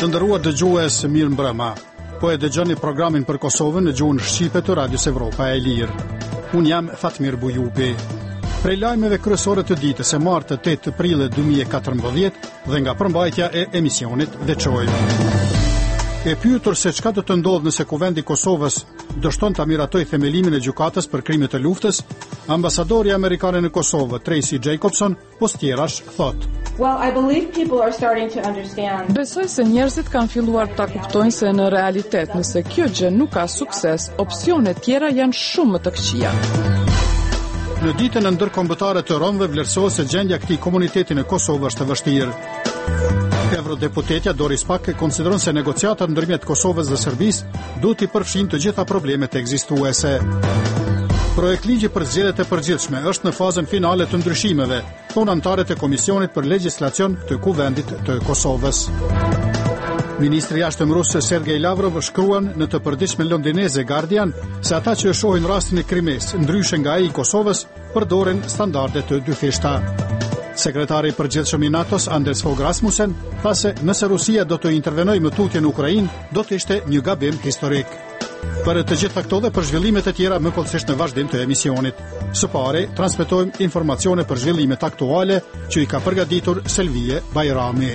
Të nderuar dëgjues, mirëmbrëma. Po e dëgjoni programin për Kosovën në gjuhën shqipe të Radios Evropa e Lirë. Unë jam Fatmir Bujubi. Prej lajmeve kryesore të ditës së martë 8 prill 2014 dhe nga përmbajtja e emisionit veçojmë. E pyetur se çka do të ndodhë nëse Kuvendi i Kosovës dështon ta miratoj themelimin e gjykatës për krimet të luftës, ambasadori amerikan në Kosovë, Tracy Jacobson, postjerash thotë: Well, I believe people are starting to understand. Besoj se njerëzit kanë filluar ta kuptojnë se në realitet, nëse kjo gjë nuk ka sukses, opsionet tjera janë shumë më të këqija. Në ditën e ndërkombëtare të Romëve vlerësohet se gjendja e këtij komuniteti në Kosovë është e vështirë. Eurodeputetja Doris Pack konsideron se negociatat ndërmjet Kosovës dhe Serbisë duhet të përfshijnë të gjitha problemet ekzistuese. Projekt ligji për zgjedhjet e përgjithshme është në fazën finale të ndryshimeve, thonë anëtarët e Komisionit për Legjislacion të Kuvendit të Kosovës. Ministri i jashtëm rus Sergej Lavrov shkruan në të përditshme londineze Guardian se ata që shohin rastin e Krimes, ndryshe nga ai i Kosovës, përdoren standarde të dyfishta. Sekretari i përgjithshëm i NATO-s Anders Fogh Rasmussen tha se nëse Rusia do të intervenojë më tutje në Ukrainë, do të ishte një gabim historik. Për të gjitha këto dhe për zhvillimet e tjera më kollësisht në vazhdim të emisionit. Së pari, transmetojmë informacione për zhvillimet aktuale që i ka përgatitur Selvije Bajrami.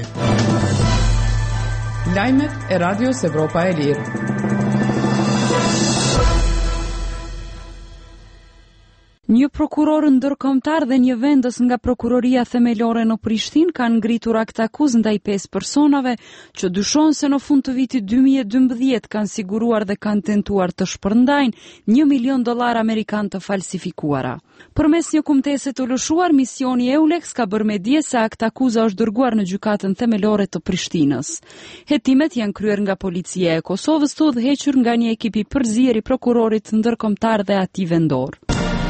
Lajmet e Radios Evropa e Lirë. Një prokuror ndërkombëtar dhe një vendës nga prokuroria themelore në Prishtinë kanë ngritur akt akuzë ndaj 5 personave që dyshon se në fund të vitit 2012 kanë siguruar dhe kanë tentuar të shpërndajnë $1 milion amerikan të falsifikuara. Përmes një kumtese të lëshuar, misioni EULEX ka bërë me dije se akt akuza është dërguar në gjykatën themelore të Prishtinës. Hetimet janë kryer nga policia e Kosovës të udhëhequr nga një ekip i përzier i prokurorit ndërkombëtar dhe atij vendor.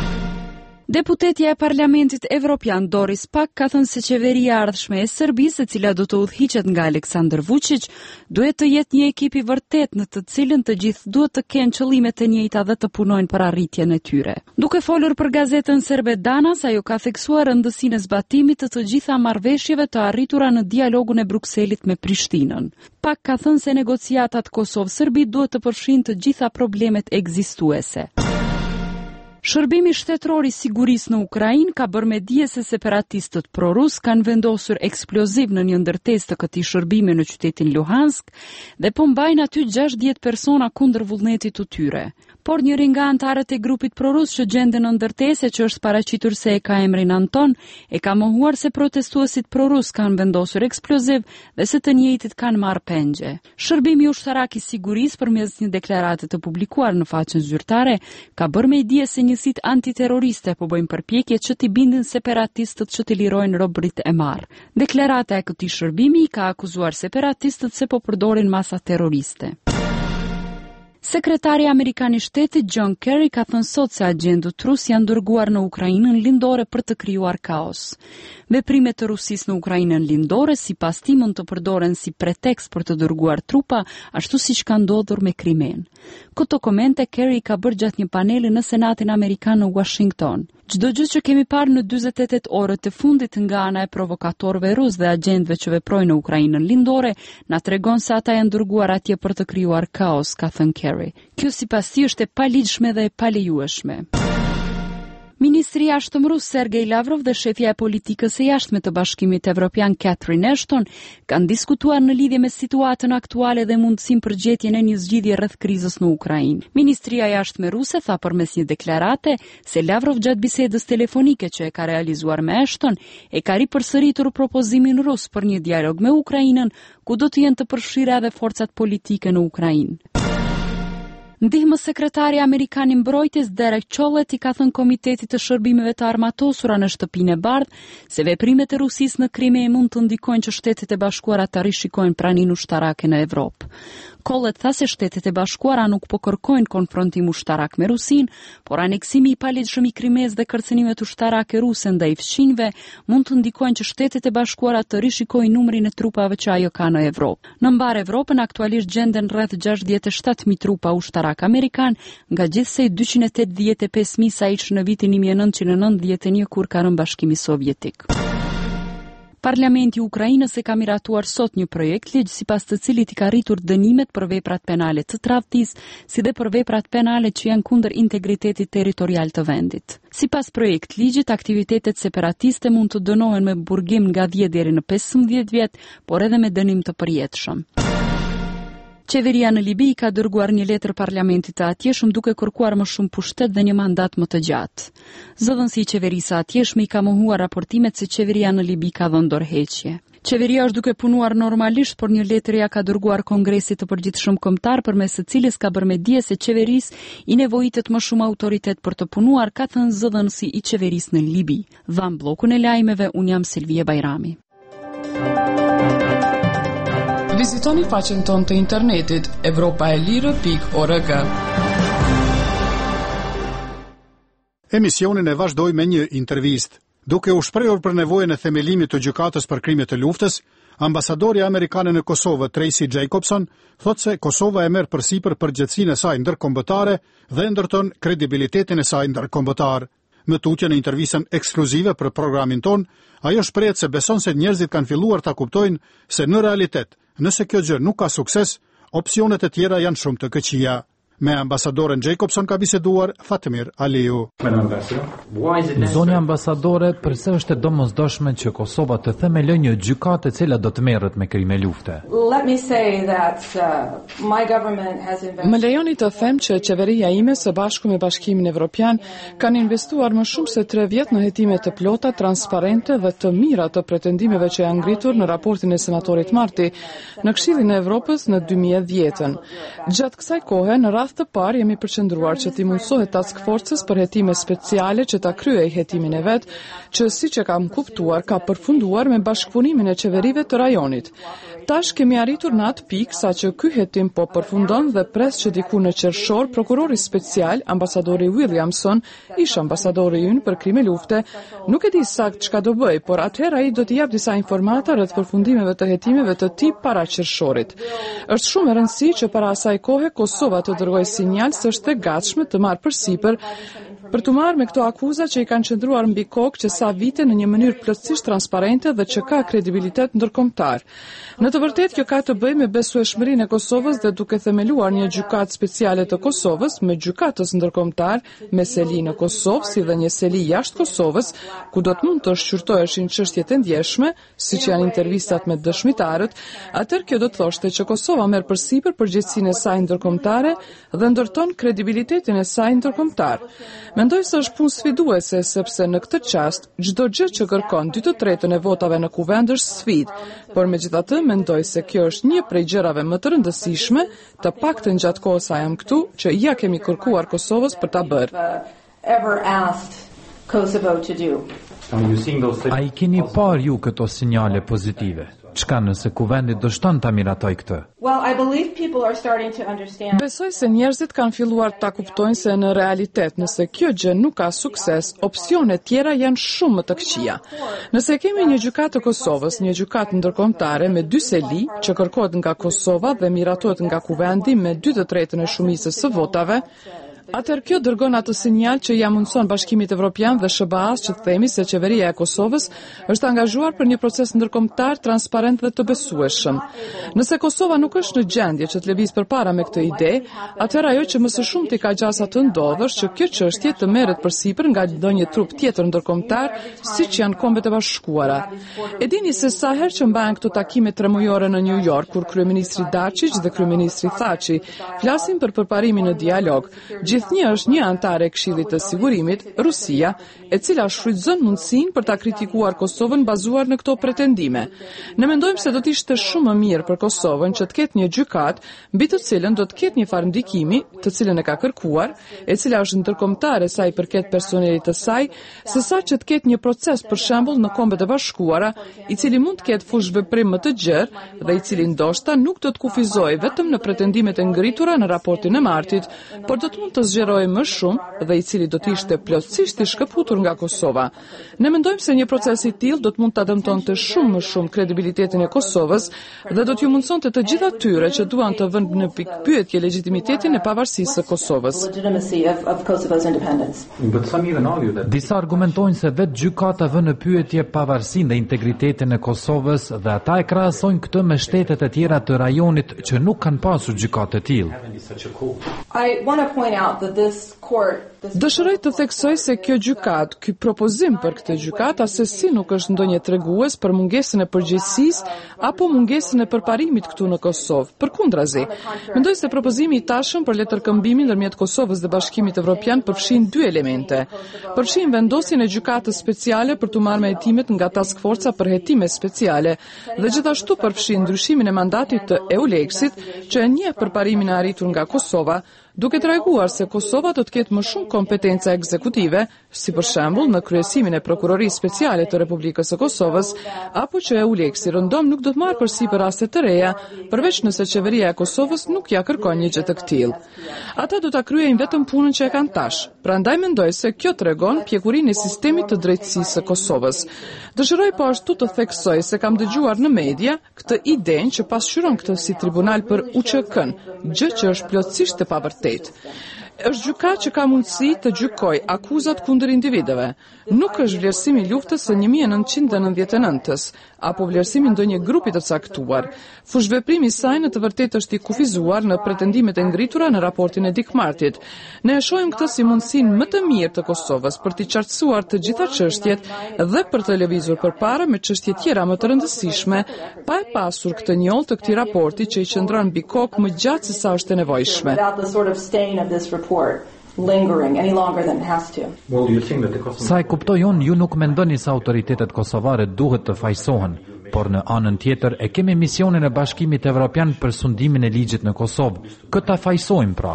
Deputetja e Parlamentit Evropian Doris Pack ka thënë se qeveria ardhshme e Serbisë, e cila do të udhëhiqet nga Aleksandar Vučić, duhet të jetë një ekip i vërtet në të cilën të gjithë duhet të kenë qëllimet e njëjta dhe të punojnë për arritjen e tyre. Duke folur për gazetën serbe Danas, ajo ka theksuar rëndësinë e zbatimit të gjitha marrëveshjeve të arritura në dialogun e Brukselit me Prishtinën. Pack ka thënë se negociatat Kosovë-Serbi duhet të përfshijnë të gjitha problemet ekzistuese. Shërbimi shtetëror i sigurisë në Ukrainë ka bërë me dije se separatistët prorus kanë vendosur eksploziv në një ndërtesë të këtij shërbimi në qytetin Luhansk dhe po mbajnë aty 60 persona kundër vullnetit të tyre. Por njëri nga anëtarët e grupit prorus që gjenden në ndërtesë, që është paraqitur se e ka emrin Anton, e ka mohuar se protestuesit prorus kanë vendosur eksploziv dhe se të njëjtit kanë marrë pengje. Shërbimi ushtarak i sigurisë përmes një deklarate të publikuar në faqen zyrtare ka bërë me dije se njësitë antiterroriste po bëjnë përpjekje që t'i bindin separatistët që t'i lirojnë robërit e marrë. Deklarata e këtij shërbimi i ka akuzuar separatistët se po përdorin masa terroriste. Sekretari amerikan i shtetit John Kerry ka thënë sot se agjentët rus janë dërguar në Ukrainën lindore për të krijuar kaos. Veprimet të Rusisë në Ukrainën lindore sipas tij mund të përdoren si pretekst për të dërguar trupa, ashtu siç ka ndodhur me Krimen. Këto komente Kerry ka bërë gjatë një paneli në Senatin Amerikan në Washington. Çdo gjë që kemi parë në 48 orët e fundit nga ana e provokatorëve rus dhe agjentëve që veprojnë në Ukrainën lindore na tregon se ata janë dërguar atje për të krijuar kaos, ka thënë Kerry. Kjo sipas tij është e paligjshme dhe e palejueshme. Ministri i jashtëm rus Sergej Lavrov dhe shefja e politikës së jashtme të Bashkimit Evropian Catherine Ashton kanë diskutuar në lidhje me situatën aktuale dhe mundësinë për gjetjen e një zgjidhje rreth krizës në Ukrainë. Ministria e jashtme ruse tha përmes një deklarate se Lavrov gjatë bisedës telefonike që e ka realizuar me Ashton e ka ripërsëritur propozimin rus për një dialog me Ukrainën, ku do të jenë të përfshira edhe forcat politike në Ukrainë. Ndihmës sekretari amerikan i mbrojtjes Derek Chollet i ka thënë Komitetit të Shërbimeve të Armatosura në Shtëpinë e Bardhë se veprimet e Rusisë në Krime mund të ndikojnë që Shtetet e Bashkuara të rishikojnë praninë ushtarake në Evropë. Chollet tha se Shtetet e Bashkuara nuk po kërkojnë konfrontim ushtarak me Rusinë, por aneksimi i paligjshëm i Krimes dhe kërcënimet ushtarake ruse ndaj fqinjve mund të ndikojnë që Shtetet e Bashkuara të rishikojnë numrin e trupave që ajo ka në Evropë. Në mbar Evropën aktualisht gjenden rreth 67.000 trupa ushtarak amerikan, nga gjithsej 285.000 sa ish në vitin 1991 kur ka rënë Bashkimi Sovjetik. Parlamenti i Ukrainës e ka miratuar sot një projekt ligj sipas të cilit i ka rritur dënimet për veprat penale të tradhtisë, si dhe për veprat penale që janë kundër integritetit territorial të vendit. Sipas projekt ligjit, aktivitetet separatiste mund të dënohen me burgim nga 10 deri në 15 vjet, por edhe me dënim të përjetshëm. Qeveria në Libi ka dërguar një letër parlamentit të atjeshëm duke kërkuar më shumë pushtet dhe një mandat më të gjatë. Zëdhënësi i qeverisë së atjeshme i ka mohuar raportimet se qeveria në Libi ka dhënë dorëheqje. Qeveria është duke punuar normalisht, por një letër ja ka dërguar Kongresit të Përgjithshëm Kombëtar përmes së cilës ka bërë me dije se qeverisë i nevojitet më shumë autoritet për të punuar, ka thënë zëdhënësi i qeverisë në Libi. Dham bllokun e lajmeve, un jam Silvia Bajrami. Vizitoni faqen tonë të internetit europaelire.org. Emisionin e vazhdoi me një intervistë. Duke u shprehur për nevojën e themelimit të gjykatës për krime të luftës, ambasadori amerikan në Kosovë Tracy Jacobson thotë se Kosova e merr përsipër përgjegjësinë e saj ndërkombëtare dhe ndërton kredibilitetin e saj ndërkombëtar. Në tutje në intervistën ekskluzive për programin ton, ajo shprehet se beson se njerëzit kanë filluar ta kuptojnë se në realitet, nëse kjo gjë nuk ka sukses, opsionet e tjera janë shumë të këqija. Me ambasadoren Jacobson ka biseduar Fatemir Aliu. Zoni ambasadore, përse është e domosdoshme që Kosova të themelojë një gjykatë e cila do të merret me krime lufte? Më lejoni të them që qeveria ime së bashku me Bashkimin Evropian kanë investuar më shumë se 3 vjet në hetime të plota, transparente dhe të mira të pretendimeve që janë ngritur në raportin e senatorit Marti në Këshillin e Evropës në 2010. Gjatë kësaj kohe, në të parë jemi përqendruar që t'i mundsohet task forces për hetime speciale që ta kryej hetimin e vet, që siç e kam kuptuar ka përfunduar me bashkëpunimin e qeverive të rajonit. Tash kemi arritur në atë pikë sa që ky hetim po përfundon dhe pres që diku në qershor prokurori special, ambasadori Williamson, ish ambasadori ynë për krime lufte, nuk e di sakt çka do bëj, por atëherë ai do t'i jap disa informata rreth përfundimeve të hetimeve të tij para qershorit. Është shumë e rëndësishme që para asaj kohe Kosova të dërgojë sinjal se është e gatshme të marrë përsipër për të marrë me këto akuza që i kanë qëndruar mbi kokë që sa vite në një mënyrë plotësisht transparente dhe që ka kredibilitet ndërkombëtar. Në të vërtetë kjo ka të bëjë me besueshmërinë e Kosovës dhe duke themeluar një gjykatë speciale të Kosovës me gjykatës ndërkombëtar, me seli në Kosovë si dhe një seli jashtë Kosovës, ku do të mund të shqyrtoheshin çështjet e ndjeshme, siç janë intervistat me dëshmitarët, atëherë kjo do të thoshte që Kosova merr përsipër përgjegjësinë e saj ndërkombëtare dhe ndërton kredibilitetin e saj ndërkombëtar. Mendoj se është punë sfiduese sepse në këtë çast çdo gjë që kërkon 2/3 e votave në kuvend është sfidë, por megjithatë mendoj se kjo është një prej gjërave më të rëndësishme, të paktën gjatë kohës sa jam këtu, që ja kemi kërkuar Kosovës për ta bërë. A i keni parë ju këto sinjale pozitive? Çka nëse kuvendi dështon ta miratoj këtë? Besoj se njerëzit kanë filluar ta kuptojnë se në realitet, nëse kjo gjë nuk ka sukses, opsionet tjera janë shumë më të këqija. Nëse kemi një gjykatë të Kosovës, një gjykatë ndërkombëtare me 2 seli, që kërkohet nga Kosova dhe miratohet nga kuvendi me 2/3 e shumicës së votave, atëherë kjo dërgon atë sinjal që ja mundson Bashkimit Evropian dhe SBA-s që themi se qeveria e Kosovës është angazhuar për një proces ndërkombëtar transparent dhe të besueshëm. Nëse Kosova nuk është në gjendje që të lëvizë përpara me këtë ide, atëherë ajo që më së shumti ka gjasa të ndodhë është që kjo çështje të merret përsipër nga ndonjë trup tjetër ndërkombëtar, siç janë Kombet e Bashkuara. E dini se sa herë që mbahen këto takime tremujore në New York kur kryeministri Dačić dhe kryeministri Thaçi flasin për përparimin në dialog. Gjithnjë është një antare e Këshillit të Sigurimit, Rusia, e cila shfrytëzon mundësinë për ta kritikuar Kosovën bazuar në këto pretendime. Ne mendojmë se do të ishte shumë më mirë për Kosovën që të ketë një gjykatë mbi të cilën do të ketë një farë ndikimi, të cilën e ka kërkuar, e cila është ndërkombëtare sa i përket personelit të saj, sesa që të ketë një proces për shembull në Kombet e Bashkuara, i cili mund të ketë fushë veprim më të gjerë dhe i cili ndoshta nuk do të kufizojë vetëm në pretendimet e ngritura në raportin e Martit, por do të mund të zgjerojë më shumë dhe i cili do të ishte plotësisht i shkëputur nga Kosova. Ne mendojmë se një proces i tillë do të mund ta dëmtonte shumë më shumë kredibilitetin e Kosovës dhe do t'ju mundsonte të gjithë atyre që duan të vënë në pikpyetje legitimitetin e pavarësisë së Kosovës. Disa argumentojnë se vetë gjykata vën në pyetje pavarësinë dhe integritetin e Kosovës dhe ata e krahasojnë këtë me shtetet e tjera të rajonit që nuk kanë pasur gjykate të tillë. Dëshiroj të theksoj se kjo gjykat, ky propozim për këtë gjykat asesi nuk është ndonjë tregues për mungesën e përgjegjësisë apo mungesën e përparimit këtu në Kosovë. Përkundrazi, mendoj se propozimi i tashëm për letërkëmbimin ndërmjet Kosovës dhe Bashkimit Evropian përfshin dy elemente. Përfshin vendosjen e gjykatës speciale për të marrë me hetimet nga task forca për hetime speciale dhe gjithashtu përfshin ndryshimin e mandatit të EULEX-it që e njeh përparimin e arritur nga Kosova, duke treguar se Kosova do të ketë më shumë kompetenca ekzekutive, si për shembull në kryesimin e prokurorisë speciale të Republikës së Kosovës, apo që EULEX-i rëndom nuk do të marrë përsipër raste të reja, përveç nëse qeveria e Kosovës nuk ja kërkon një gjë të tillë. Ata do ta kryejnë vetëm punën që e kanë tash. Prandaj mendoj se kjo tregon pjekurinë e sistemit të drejtësisë së Kosovës. Dëshiroj po ashtu të theksoj se kam dëgjuar në media këtë idenë që pasqyron këtë si tribunal për UÇK-n, gjë që është plotësisht e pavërtetë. Është gjykat që ka mundësi të gjykojë akuzat kundër individëve. Nuk është vlerësimi i luftës së 1999-s apo vlerësimi ndonjë grupi të caktuar. Fushveprimi i saj në të vërtetë është i kufizuar në pretendimet e ngritura në raportin e Dick Martit. Ne e shohim këtë si mundësinë më të mirë të Kosovës për të qartësuar të gjitha çështjet dhe për të lëvizur përpara me çështje tjera më të rëndësishme, pa e pasur këtë njollë të këtij raporti që i qëndron mbi kokë më gjatë se sa është e nevojshme. Sa e kuptoj unë, ju nuk mendoni se autoritetet kosovare duhet të fajsohen, por në anën tjetër e kemi misionin e Bashkimit Evropian për sundimin e ligjit në Kosovë. Këta fajsojmë pra.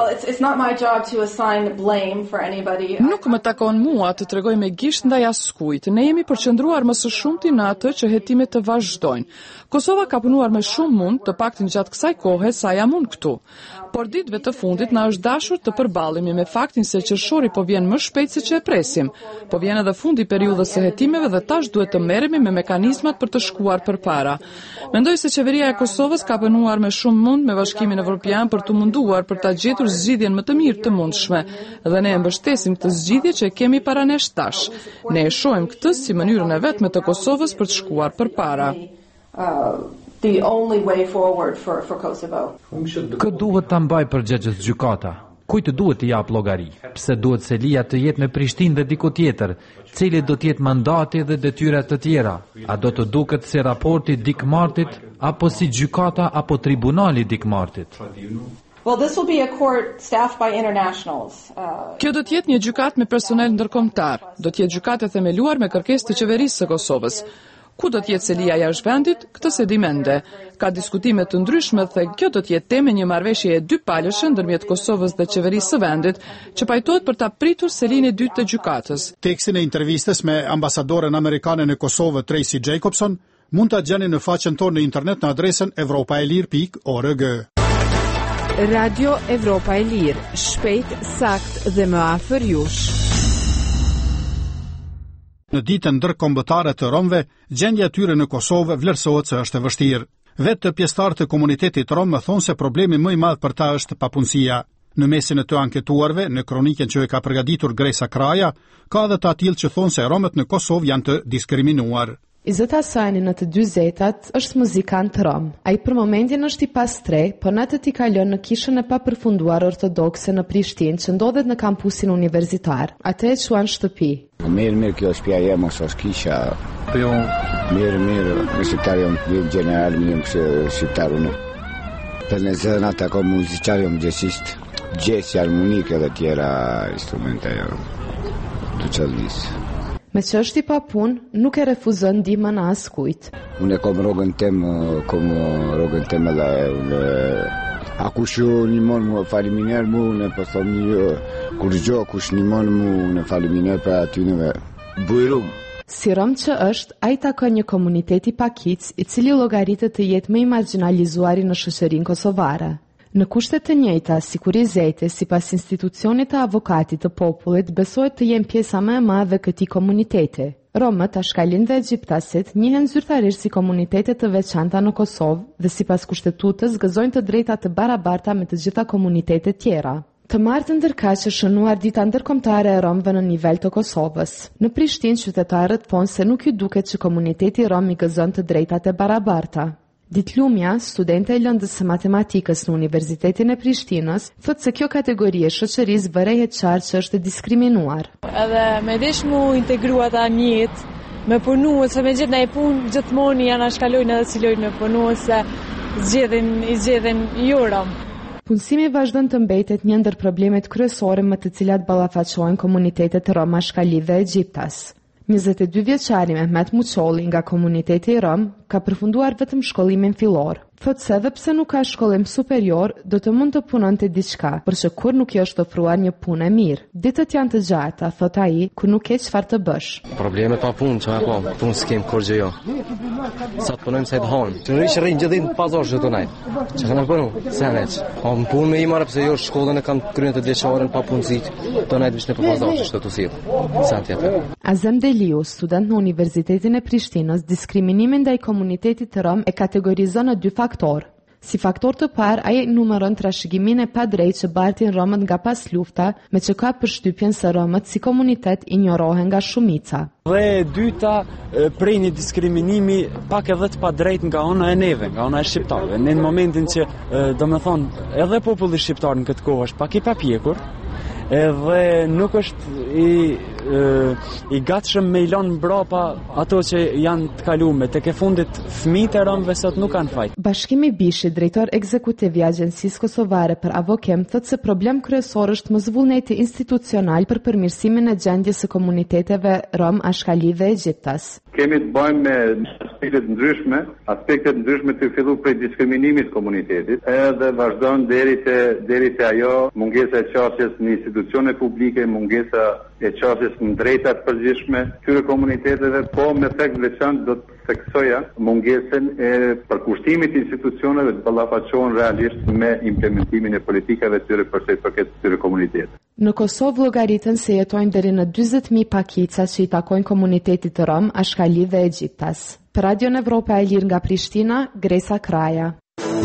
Nuk më takon mua të tregoj me gisht ndaj askujt. Ne jemi përqendruar më së shumti në atë që hetimet të vazhdojnë. Kosova ka punuar me shumë mund, të paktën gjatë kësaj kohe sa jam unë këtu. Por ditëve të fundit na është dashur të përballemi me faktin se qershori po vjen më shpejt se që e presim. Po vjen edhe fundi i periudhës së hetimeve dhe tash duhet të merremi me mekanizmat për të shkuar përpara. Mendoj se qeveria e Kosovës ka punuar me shumë mund me Bashkimin Evropian për të munduar për ta gjetur zgjidhjen më të mirë të mundshme dhe ne e mbështesim këtë zgjidhje që e kemi para nesh tash. Ne e shohim këtë si mënyrën e vetme të Kosovës për të shkuar përpara. Kë duhet ta mbaj përgjegjës gjykata? Kujt duhet të jap llogari? Pse duhet Selia të jetë në Prishtinë dhe diku tjetër? Cili do të jetë mandati dhe detyrat të tjera? A do të duket si raporti Dick Martit apo si gjykata apo tribunali Dick Martit? Kjo do të jetë një gjykat me personel ndërkombëtar. Do të jetë gjykat e themeluar me kërkesë të qeverisë së Kosovës. Ku do të jetë Selia jashtë vendit, këtë se di mende. Ka diskutime të ndryshme dhe kjo do të jetë temë një marrëveshje e dy palëshe ndërmjet Kosovës dhe qeverisë së vendit, që pajtohet për ta pritur selinë e dytë të gjykatës. Tekstin e intervistës me ambasadoren amerikane në Kosovë Tracy Jacobson mund ta gjeni në faqen tonë në internet në adresën europaelir.org. Radio Evropa e Lirë, shpejt, sakt dhe më afër jush. Në ditën ndërkombëtare të romëve, gjendja e tyre në Kosovë vlerësohet se është e vështirë. Vetë pjesëtarët e komunitetit rom thonë se problemi më i madh për ta është papunësia. Në mesin e të anketuarve, në kronikën që e ka përgatitur Gresa Kraja, ka edhe të tillë që thonë se romët në Kosovë janë të diskriminuar. Izota Sani në të 40-at është muzikant rom. Ai për momentin është i pastre, por në të t'i ka lënë në kishën e papërfunduar ortodokse në Prishtinë, që ndodhet në kampusin universitar. Atë e quan shtëpi. Mirë kjo shtëpia jem ose kisha. Po jo, mirë, shqiptar jam general, jam shqiptar unë. Për në zëna ata ka muzikar jam gjësist, gjësi armonike dhe tjera instrumente të qëllisë. Me që është i pa punë, nuk e refuzon ndihmën askujt. Unë kam rrogën tem edhe a kush një mon mu faliminer mu, unë po thom kur gjo kush një mon mu unë faliminer për atyneve bujrum. Si rom që është, ai takon një komunitet i pakic, i cili llogaritet të jetë më i marginalizuari në shoqërinë kosovare. Në kushtet të njëjta, sigurizete, sipas institucionit të avokatit të popullit, besohet të jenë pjesa më e madhe e këtij komuniteti. Romët, ashkalin dhe egjiptasit njihen zyrtarisht si komunitete të veçanta në Kosovë dhe sipas kushtetutës gëzojnë të drejta të barabarta me të gjitha komunitetet tjera. Të martën ndërkaq është shënuar dita ndërkombëtare e Romëve në nivel të Kosovës. Në Prishtinë, qytetarët thonë se nuk ju duket që komuniteti rom i gëzon të drejtat e barabarta. Ditlumja, studente e lëndës së matematikës në Universitetin e Prishtinës, thotë se kjo kategori e shoqërisë vërehet qartë që është diskriminuar. Edhe me desh mu integrua ta njët, me punu, se me gjithë në e punë, gjithmoni janë ashkalojnë edhe cilojnë me punu, se i zgjedhin juram. Punësimi vazhdon të mbetet një ndër problemet kryesore me të cilat ballafaqohen komunitetet rom ashkali dhe egjiptas. 22 vjeçari Mehmet Muçolli nga komuniteti i Rom ka përfunduar vetëm shkollimin fillor. Thotë se edhe pse nuk ka shkollim superior, do të mund të punonte diçka, por që kur nuk i është ofruar një punë e mirë. Ditët janë të gjata, thot ai, kur nuk ke çfarë të bësh. Problemet pa punë, çfarë ka? Punë s'kem kur gjë jo. Sa të punojmë sa të hanë. Të rrinë gjithë në pazar çdo nat. Çka kanë punu? Sa nat. Po punë me i marr pse jo shkollën e kam kryer të veçorën pa punësit. Do nat në pazar çdo të sill. Sa tjetër. Azem Deliu, student në Universitetin e Prishtinës, diskriminimin ndaj komunitetit të Rom e kategorizon në dy faktorë. Si faktor të parë, ai numëron trashëgimimin e padrejtë që bartin Romët nga pas lufta, me që ka përshtypjen se Romët si komunitet injorohen nga shumica. Dhe e dyta, prej një diskriminimi pak edhe të padrejtë nga ona e neve, nga ona e shqiptarëve. Në momentin që, domethënë, edhe populli shqiptar në këtë kohë është pak i papjekur, edhe nuk është i gatshëm me i lënë mbrapa ato që janë të kaluar, tek e fundit fëmijët e Romëve sot nuk kanë fajt. Bashkimi Bishi, drejtor ekzekutiv i Agjencisë Kosovare për Avokem, thotë se problem kryesor është mosvullneti institucional për përmirësimin e gjendjes së komuniteteve Rom, ashkali dhe egjiptas. Kemi të bëjmë me aspektet ndryshme të fillu prej diskriminimit komunitetit, edhe vazhdon deri te ajo mungesa e qasjes në institucione publike, mungesa e qasjes në drejtat përgjithshme këtyre komuniteteve, po me efekt veçantë do të theksoja mungesën e përkushtimit të institucioneve të ballafaqohen realisht me implementimin e politikave të tyre për sa i përket këtyre komuniteteve. Në Kosovë llogaritën se jetojnë deri në 40.000 pakica që i takojnë komunitetit të Rom, ashkali dhe egjiptas. Për Radion Evropa e Lirë nga Prishtina, Gresa Kraja.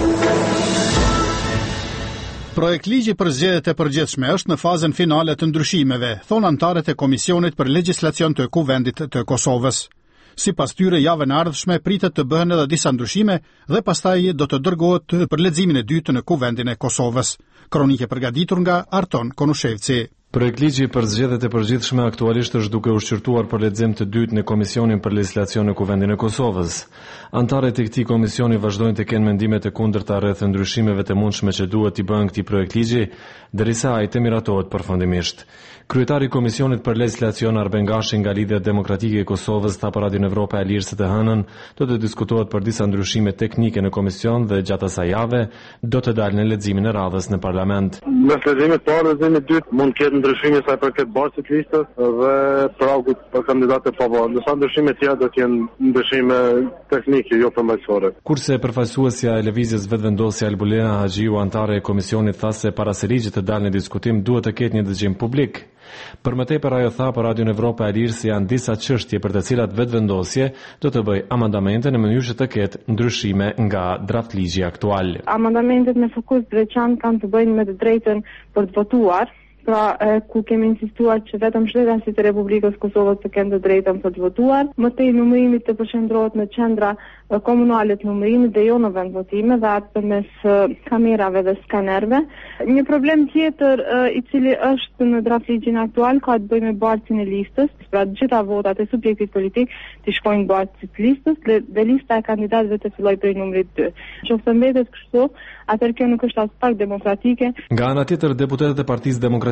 Projekt ligji për zgjedhjet e përgjithshme është në fazën finale të ndryshimeve, thonë anëtarët e Komisionit për Legjislacion të Kuvendit të Kosovës. Sipas tyre, javën e ardhshme pritet të bëhen edhe disa ndryshime dhe pastaj do të dërgohet për leximin e dytë në Kuvendin e Kosovës. Kronike përgatitur nga Arton Konushevci. Projekt ligji për zgjedhjet e përgjithshme aktualisht është duke u shqyrtuar për lexim të dytë në Komisionin për Legjislacion në Kuvendin e Kosovës. Antarët e këtij komisioni vazhdojnë të kenë mendimet e kundërta rreth ndryshimeve të mundshme që duhet t'i bëhen këtij projekt ligji, derisa ai të miratohet përfundimisht. Kryetari i Komisionit për Legjislacion Arben Gashi nga Lidhja Demokratike e Kosovës tha për Radion Evropa e Lirë se të hënën do të diskutohet për disa ndryshime teknike në komision dhe gjatë asaj jave do të dalë në leximin e radhës në parlament. Në leximin e parë dhe leximin e dytë mund të ketë ndryshime sa i përket basit listës dhe pragut për kandidatë të pavarur. Ndërsa ndryshimet tjera do të jenë ndryshime teknike, jo përmbajtësore. Kurse përfaqësuesja e lëvizjes vetëvendosja Albulena Haxhiu, antare e komisionit, tha se para se ligji të dalë në diskutim duhet të ketë një dëgjim publik. Për më tepër ajo tha për Radion Evropa e Lirë se janë disa çështje për të cilat vetëvendosje do të bëj amandamente në mënyrë që të ketë ndryshime nga draft ligji aktual. Amandamentet me fokus të veçantë kanë të bëjnë me të drejtën për të votuar. Pra, ku kemi insistuar që vetëm shtetanësit e Republikës Kosovës të kenë të drejtën për të votuar, më tej numërimi të përqendrohet në qendra komunale të numërimit dhe jo në vendvotime dhe atë përmes kamerave dhe skanerve. Një problem tjetër i cili është në draft ligjin aktual ka të bëjë me barcin e listës, pra të gjitha votat e subjektit politik të shkojnë barcit të listës dhe lista e kandidatëve të fillojë prej numrit 2. Nëse mbetet kështu, atëherë kjo nuk është as pak demokratike. Nga ana tjetër, deputetët e Partisë Demokratike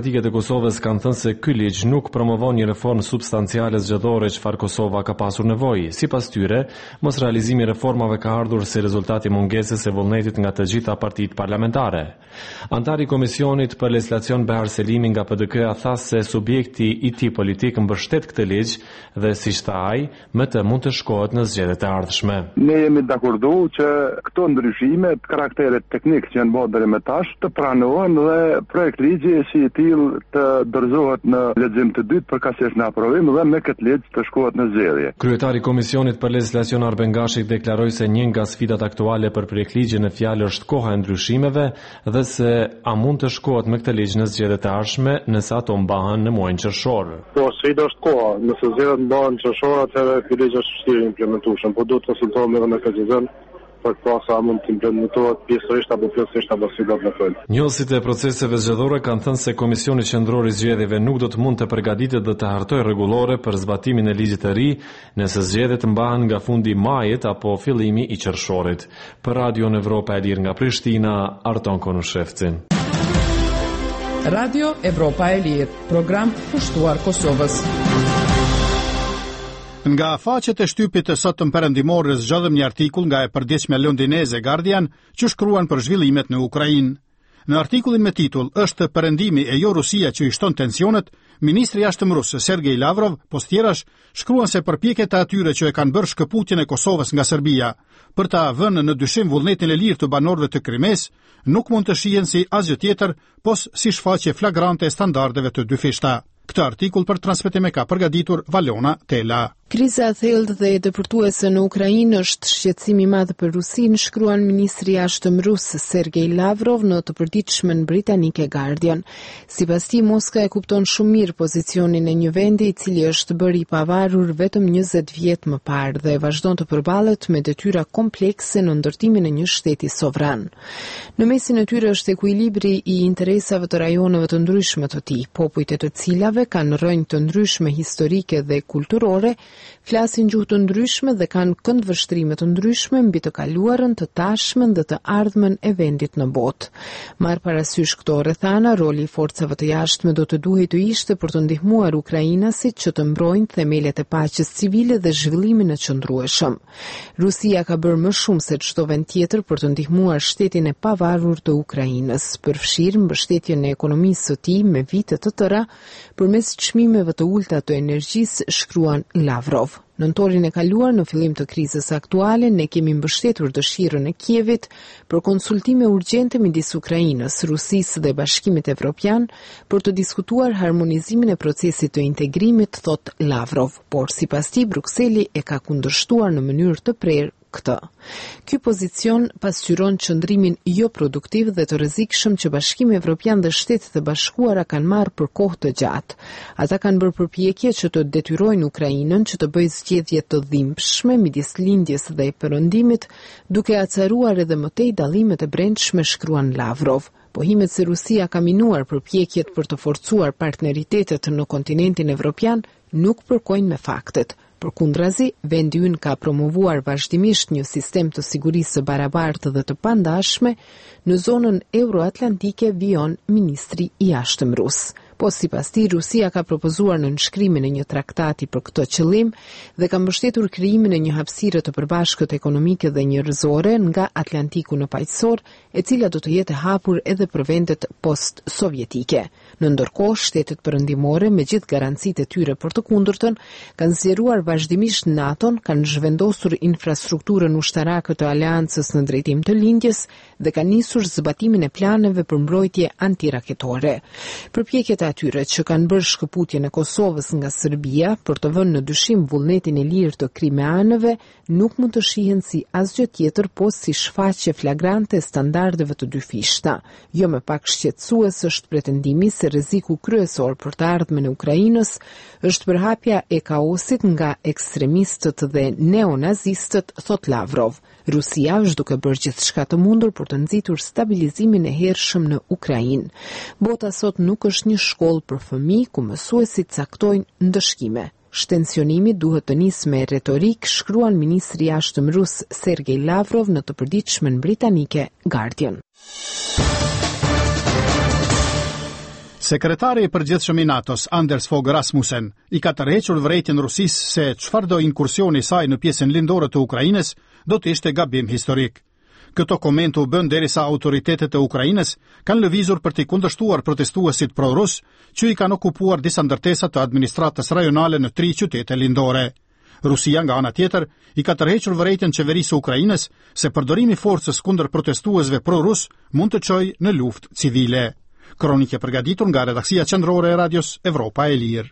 Demokratike të Kosovës kanë thënë se ky ligj nuk promovon një reformë substanciale zgjedhore çfarë Kosova ka pasur nevojë. Sipas tyre, mos realizimi i reformave ka ardhur si rezultat i mungesës së vullnetit nga të gjitha partitë parlamentare. Antari i Komisionit për Legjislacion Behar Selimi nga PDK-a tha se subjekti i tij politik mbështet këtë ligj dhe siç tha ai, më të mund të shkohet në zgjedhjet e ardhshme. Ne jemi dakordu që këto ndryshime të karakterit teknik që janë bërë deri më tash të pranohen dhe projekt ligji si i tillë të dorëzohet në lexim të dytë përkatësisht në aprovim dhe me këtë ligj të shkohet në zgjedhje. Kryetari i Komisionit për Legjislacion Arben Gashi deklaroi se një nga sfidat aktuale për projektligjin në fjalë është koha e ndryshimeve dhe se a mund të shkohet me këtë ligj në zgjedhjet e ardhshme nëse ato mbahen në muajin qershor. Po, sfida është koha. Nëse zgjedhjet mbahen qershor, atëherë ky ligj është vështirë implementueshëm, por duhet të konsultohemi edhe me KZ-n për të pasur a mund të implementohet pjesërisht apo plotësisht apo si do të bëhet. Njohësit e proceseve zgjedhore kanë thënë se Komisioni Qendror i Zgjedhjeve nuk do të mund të përgatitet dhe të hartojë rregullore për zbatimin e ligjit të ri nëse zgjedhjet mbahen nga fundi i majit apo fillimi i qershorit. Për Radio Evropa e Lirë nga Prishtina, Arton Konushevci. Radio Evropa e Lirë, program pushtuar Kosovës. Nga faqet e shtypit të sotëm perëndimor zgjodhëm një artikull nga e përditshme londineze Guardian që shkruan për zhvillimet në Ukrainë. Në artikullin me titull "Është perëndimi e jo Rusia që i shton tensionet", ministri i jashtëm rus Sergej Lavrov pas tjerash shkruan se përpjekjet e atyre që e kanë bërë shkëputjen e Kosovës nga Serbia për ta vënë në dyshim vullnetin e lirë të banorëve të Krimes nuk mund të shihen si asgjë tjetër, pos si shfaqje flagrante e standardeve të dyfishta. Këtë artikull për transmetim e ka përgatitur Valona Tela. Kriza e thellë dhe e depërtuese në Ukrainë është shqetësim i madh për Rusinë, shkruan ministri i jashtëm rus Sergej Lavrov në të përditshmen britanike Guardian. Sipas tij, Moska e kupton shumë mirë pozicionin e një vendi i cili është bërë i pavarur vetëm 20 vjet më parë dhe vazhdon të përballet me detyra komplekse në ndërtimin e një shteti sovran. Në mesin e tyre është ekuilibri i interesave të rajoneve të ndryshme të tij, popujt e të cilave kanë rrënjë të ndryshme historike dhe kulturore, flasin gjuhë të ndryshme dhe kanë këndvështrime të ndryshme mbi të kaluarën, të tashmen dhe të ardhmen e vendit në botë. Marr parasysh këto rrethana, roli i forcave të jashtme do të duhej të ishte për të ndihmuar ukrainasit që të mbrojnë themelet e paqes civile dhe zhvillimin e qëndrueshëm. Rusia ka bërë më shumë se çdo vend tjetër për të ndihmuar shtetin e pavarur të Ukrainës, përfshirë mbështetjen e ekonomisë së tij me vite të tëra përmes çmimeve të ulta të energjisë, shkruan Lavrov. Në nëntorin e kaluar, në fillim të krizës aktuale, ne kemi mbështetur dëshirën e Kievit për konsultime urgjente midis Ukrainës, Rusisë dhe Bashkimit Evropian për të diskutuar harmonizimin e procesit të integrimit, thot Lavrov, por sipas tij Brukseli e ka kundërshtuar në mënyrë të prerë këtë. Ky pozicion pasqyron qëndrimin jo produktiv dhe të rrezikshëm që Bashkimi Evropian dhe Shtetet e Bashkuara kanë marrë për kohë të gjatë. Ata kanë bërë përpjekje që të detyrojnë Ukrainën që të bëjë zgjedhje të dhimbshme midis lindjes dhe perëndimit, duke acaruar edhe më tej dallimet e brendshme, shkruan Lavrov. Pohimet se Rusia ka minuar përpjekjet për të forcuar partneritetet në kontinentin evropian nuk përkojnë me faktet. Përkundrazi, vendi ynë ka promovuar vazhdimisht një sistem të sigurisë së barabartë dhe të pandashme në zonën euroatlantike, vijon ministri i jashtëm rus. Po sipas tij, Rusia ka propozuar në nënshkrimin e një traktati për këtë qëllim dhe ka mbështetur krijimin e një hapësire të përbashkët ekonomike dhe njerëzore nga Atlantiku në paqësor, e cila do të jetë e hapur edhe për vendet post-sovjetike. Në ndërkohë, shtetet perëndimore, me gjithë garancitë e tyre për të kundërtën, kanë zgjeruar vazhdimisht NATO-n, kanë zhvendosur infrastrukturën ushtarake të aleancës në drejtim të lindjes dhe kanë nisur zbatimin e planeve për mbrojtje antiraketore. Përpjekjet atyre që kanë bërë shkëputjen e Kosovës nga Serbia për të vënë në dyshim vullnetin e lirë të krimeanëve nuk mund të shihen si asgjë tjetër post si shfaqje flagrante e standardeve të dyfishta. Jo më pak shqetësues është pretendimi se rreziku kryesor për të ardhmen e Ukrainës është përhapja e kaosit nga ekstremistët dhe neonazistët, thot Lavrov. Rusia është duke bërë gjithçka të mundur për të nxitur stabilizimin e hershëm në Ukrainë. Bota sot nuk është një shkollë për fëmijë ku mësuesit caktojnë ndëshkime. Shtensionimi duhet të nisë me retorik, shkruan ministri i jashtëm rus Sergej Lavrov në të përditshmen britanike Guardian. Sekretari i përgjithshëm i NATO-s, Anders Fogh Rasmussen, i ka tërhequr vërejtjen Rusisë se çfarëdo inkursioni i saj në pjesën lindore të Ukrainës do të ishte gabim historik. Këto komente u bën derisa autoritetet e Ukrainës kanë lëvizur për t'i kundërshtuar protestuesit pro-rus që i kanë okupuar disa ndërtesa të administratës rajonale në 3 qytete lindore. Rusia, nga ana tjetër, i ka tërhequr vërejtjen qeverisë së Ukrainës se përdorimi i forcës kundër protestuesve pro-rus mund të çojë në luftë civile. Kronike përgatitur nga redaksia qendrore e Radios Evropa e Lirë.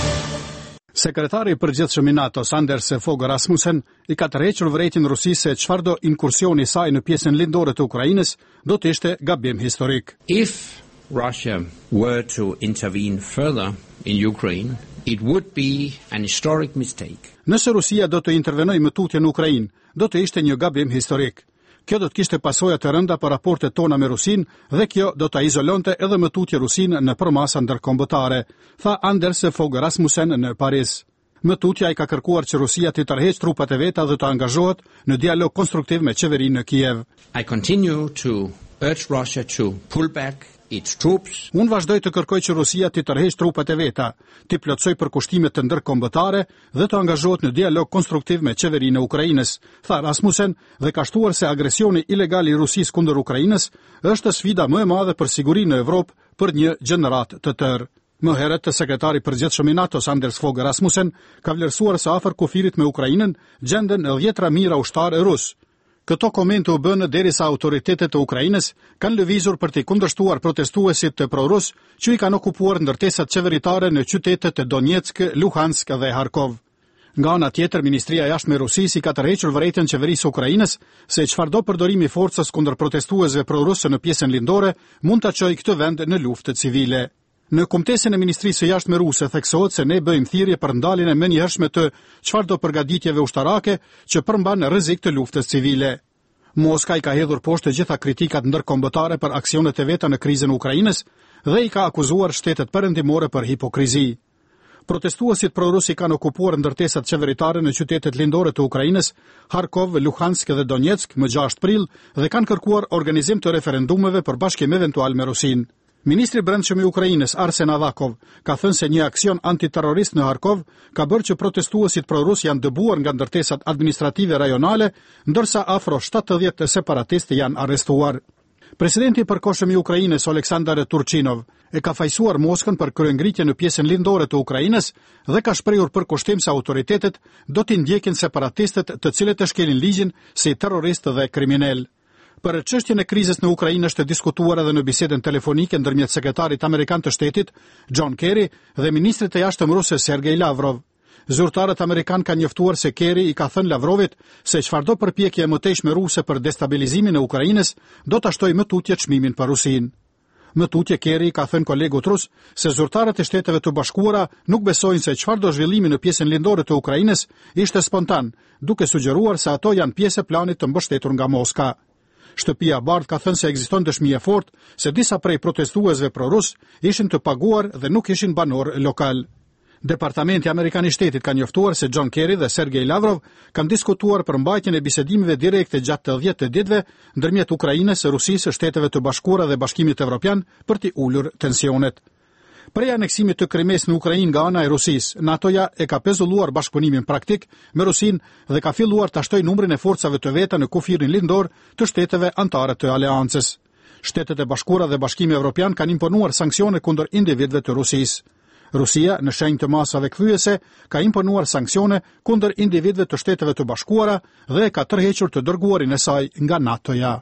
Sekretari i përgjithshëm i NATO-s, Anders Fogh Rasmussen, i ka tërhequr vërejtjen Rusisë se çfarëdo inkursioni i saj në pjesën lindore të Ukrainës do të ishte gabim historik. If Russia were to intervene further in Ukraine, it would be an historic mistake. Nëse Rusia do të intervenojë më tutje në Ukrainë, do të ishte një gabim historik. Kjo do të kishte pasoja të rënda për raportet tona me Rusinë dhe kjo do ta izolonte edhe më tutje Rusinë në përmasa ndërkombëtare, tha Anders Fogh Rasmussen në Paris. Më tutje ai ka kërkuar që Rusia të tërheqë trupat e veta dhe të angazhohet në dialog konstruktiv me qeverinë në Kiev. I continue to urge Russia to pull back its troops. Unë vazhdoj të kërkoj që Rusia të tërheqë trupat e veta, të plotësoj përkushtimet të ndërkombëtare dhe të angazhohet në dialog konstruktiv me qeverinë e Ukrainës, tha Rasmussen dhe ka shtuar se agresioni ilegal i Rusisë kundër Ukrainës është sfida më e madhe për sigurinë në Evropë për një gjeneratë të tërë. Më herët, sekretari përgjithshëm i NATO-s, Anders Fogh Rasmussen, ka vlerësuar se afër kufirit me Ukrainën gjenden 10 mijëra ushtarë rus. Këto komente u bënë derisa autoritetet e Ukrainës kanë lëvizur për t'i kundërshtuar protestuesit të pro-rus që i kanë okupuar ndërtesat qeveritare në qytetet e Donetsk, Luhansk dhe Harkov. Nga ana tjetër, Ministria e Jashtme e Rusisë i ka tërhequr vërejtjen qeverisë së Ukrainës se çfarëdo përdorimi i forcës kundër protestuesve pro-rusë në pjesën lindore mund ta çojë këtë vend në luftë civile. Në kumtesën e Ministrisë së Jashtme ruse theksohet se ne bëjmë thirrje për ndaljen e menjëhershme të çfarëdo përgatitjeve ushtarake që përmban rrezik të luftës civile. Moska i ka hedhur poshtë të gjitha kritikat ndërkombëtare për aksionet e veta në krizën e Ukrainës dhe i ka akuzuar shtetet perëndimore për hipokrizi. Protestuesit pro-rus i kanë okupuar ndërtesat qeveritare në qytetet lindore të Ukrainës, Harkov, Luhansk dhe Donetsk më 6 prill dhe kanë kërkuar organizim të referendumeve për bashkim eventual me Rusinë. Ministri brendshëm i Ukrainës, Arsen Avakov, ka thënë se një aksion antiterrorist në Harkov ka bërë që protestuesit pro-rus janë dëbuar nga ndërtesat administrative rajonale, ndërsa afro 70 separatistë janë arrestuar. Presidenti i përkohshëm i Ukrainës, Oleksandr Turchinov, e ka fajsuar Moskën për kryengritje në pjesën lindore të Ukrainës dhe ka shprehur përkushtim se autoritetet do t'i ndjekin separatistët të cilët e shkelin ligjin si terroristë dhe kriminal. Për çështjen e krizës në Ukrainë është diskutuar edhe në bisedën telefonike ndërmjet sekretarit amerikan të shtetit, John Kerry, dhe ministrit të jashtëm ruse Sergej Lavrov. Zyrtarët amerikan kanë njoftuar se Kerry i ka thënë Lavrovit se çfarëdo përpjekje e mëtejshme ruse për destabilizimin e Ukrainës do ta shtojë më tutje çmimin për Rusinë. Më tutje Kerry ka thënë kolegut rus se zyrtarët e Shteteve të Bashkuara nuk besojnë se çfarëdo zhvillimi në pjesën lindore të Ukrainës ishte spontan, duke sugjeruar se ato janë pjesë e planit të mbështetur nga Moska. Shtëpia e Bardhë ka thënë se ekziston dëshmi e fortë se disa prej protestuesve pro-rus ishin të paguar dhe nuk ishin banor lokal. Departamenti Amerikan i Shtetit ka njoftuar se John Kerry dhe Sergej Lavrov kanë diskutuar për mbajtjen e bisedimeve direkte gjatë 10 ditëve ndërmjet Ukrainës, Rusisë, Shteteve të Bashkuara dhe Bashkimit Evropian për t'i ulur tensionet. Prej aneksimit të Krimes në Ukrainë nga ana e Rusisë, NATO-ja e ka pezulluar bashkëpunimin praktik me Rusinë dhe ka filluar ta shtojë numrin e forcave të veta në kufirin lindor të shteteve anëtare të aleancës. Shtetet e Bashkuara dhe Bashkimi Evropian kanë imponuar sanksione kundër individëve të Rusisë. Rusia, në shenjë të masave kthyese, ka imponuar sanksione kundër individëve të Shteteve të Bashkuara dhe ka tërhequr të dërguarin e saj nga NATO-ja.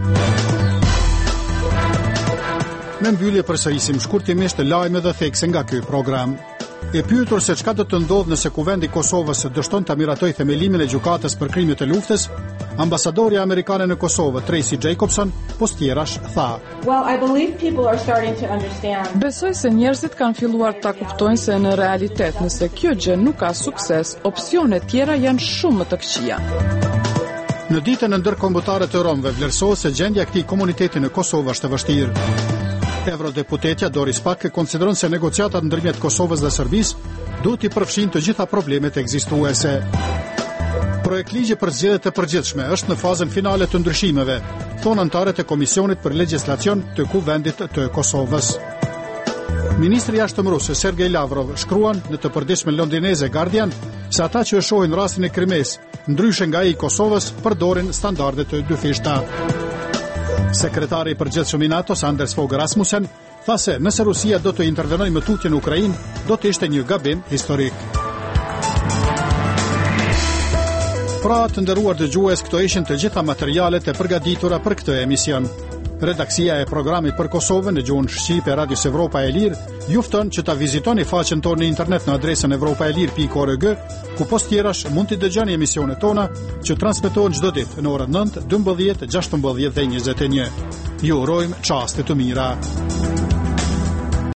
Në mbyllje përsërisim shkurtimisht lajme dhe thekse nga ky program. E pyetur se çka do të ndodhë nëse kuvendi i Kosovës dështon ta miratojë themelimin e gjykatës për krimet e luftës, ambasadori amerikane në Kosovë, Tracy Jacobson, postjerash tha: Well, I believe people are starting to understand. Besoj se njerëzit kanë filluar ta kuptojnë se në realitet, nëse kjo gjë nuk ka sukses, opsionet tjera janë shumë më të këqija. Në ditën e ndërkombëtare të Romëve vlerësohet se gjendja e këtij komuniteti në Kosovë është e vështirë. Eurodeputetja Doris Pack konsideron se negociatat ndërmjet Kosovës dhe Serbisë duhet të përfshijnë të gjitha problemet ekzistuese. Projekt ligji për zgjedhjet e përgjithshme është në fazën finale të ndryshimeve, thonë anëtarët e Komisionit për Legjislacion të Kuvendit të Kosovës. Ministri i jashtëm rus Sergej Lavrov shkruan në të përditshmën londineze Guardian se ata që e shohin rastin e Krimes, ndryshe nga ai i Kosovës, përdorin standarde të dyfishta. Sekretari i përgjithshëm i NATO Anders Fogh Rasmussen tha se nëse Rusia do të intervenojë më tutje në Ukrainë, do të ishte një gabim historik. Pra të nderuar dëgjues, këto ishin të gjitha materialet e përgatitura për këtë emision. Redaksia e programit për Kosovën në gjuhën shqipe e Radios Evropa e Lirë ju fton që ta vizitoni faqen tonë në internet në adresën evropaelir.org, ku post tjerash mund të dëgjoni emisionet tona që transmetohen çdo ditë në orën 9, 12, 16 dhe 21. Ju urojmë çaste të mira.